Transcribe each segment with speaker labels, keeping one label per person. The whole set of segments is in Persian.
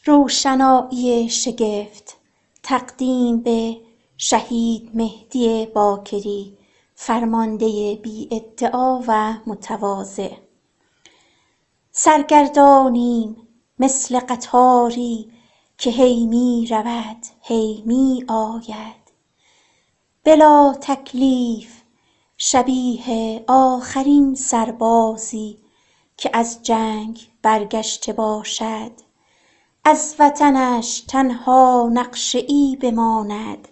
Speaker 1: روشنایی شگفت تقدیم به شهید مهدی باکری، فرمانده بی ادعا و متواضع. سرگردانیم مثل قطاری که هی می رود هی می آید، بلا تکلیف شبیه آخرین سربازی که از جنگ برگشته باشد، از وطنش تنها نقشه ای بماند.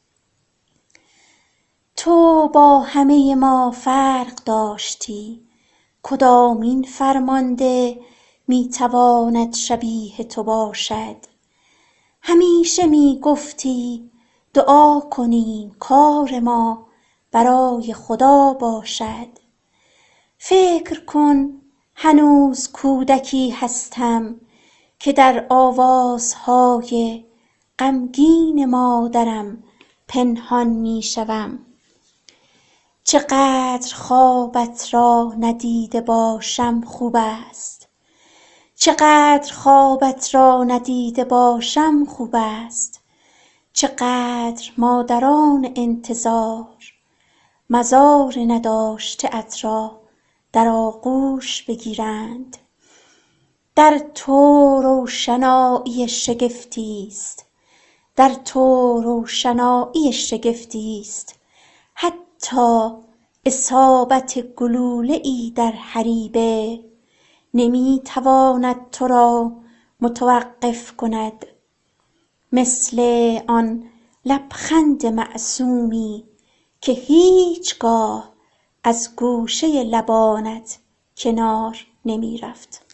Speaker 1: تو با همه ما فرق داشتی، کدامین فرمانده می تواند شبیه تو باشد؟ همیشه می گفتی دعا کنیم کار ما برای خدا باشد. فکر کن هنوز کودکی هستم که در آوازهای غمگین مادرم پنهان می شوم. چقدر خوابت را ندیده باشم خوب است، چقدر خوابت را ندیده باشم خوب است، چقدر مادران انتظار مزار نداشته ات را در آغوش بگیرند. در تو روشنایی شگفتی است، در تو روشنایی شگفتی است، حتی اصابت گلوله ای در حریبه نمی تواند تو را متوقف کند، مثل آن لبخند معصومی که هیچگاه از گوشه لبانت کنار نمی رفت.